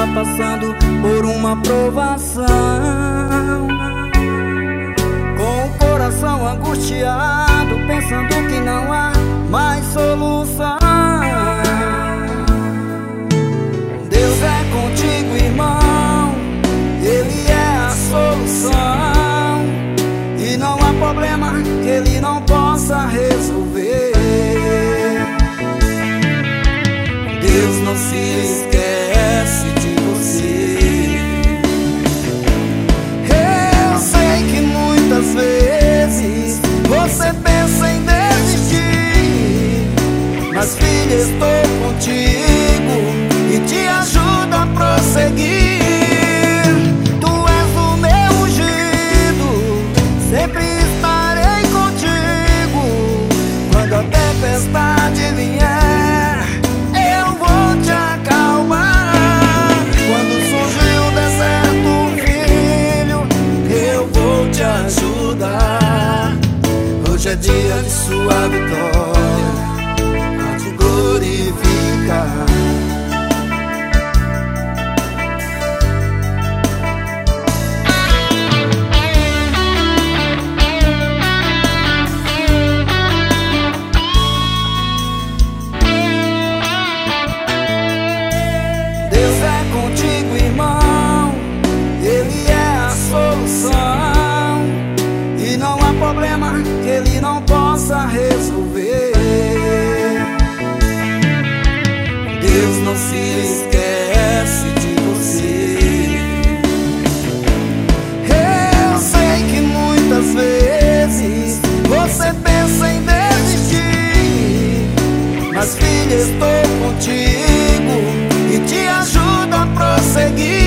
passando por uma provação, com o coração angustiado, pensando que não há mais solução. Deus é contigo, irmão, Ele é a solução, e não há problema que Ele não possa resolver. Deus não se esquece de você. Eu sei que muitas vezes você pensa em desistir, mas filha, estou contigo e te ajudo a prosseguir. Tu és o meu ungido, sempre estarei contigo. Quando a tempestade vier, eu vou te acalmar. Quando surgir o deserto, filho, eu vou te ajudar. Hoje é dia de sua vitória, pra te glorificar. Deus é contigo, irmão, Ele é a solução, e não há problema que Ele não possa resolver. Deus não se esquece de você. Eu sei que muitas vezes você pensa em desistir, mas filha, estou contigo e te ajudo a prosseguir.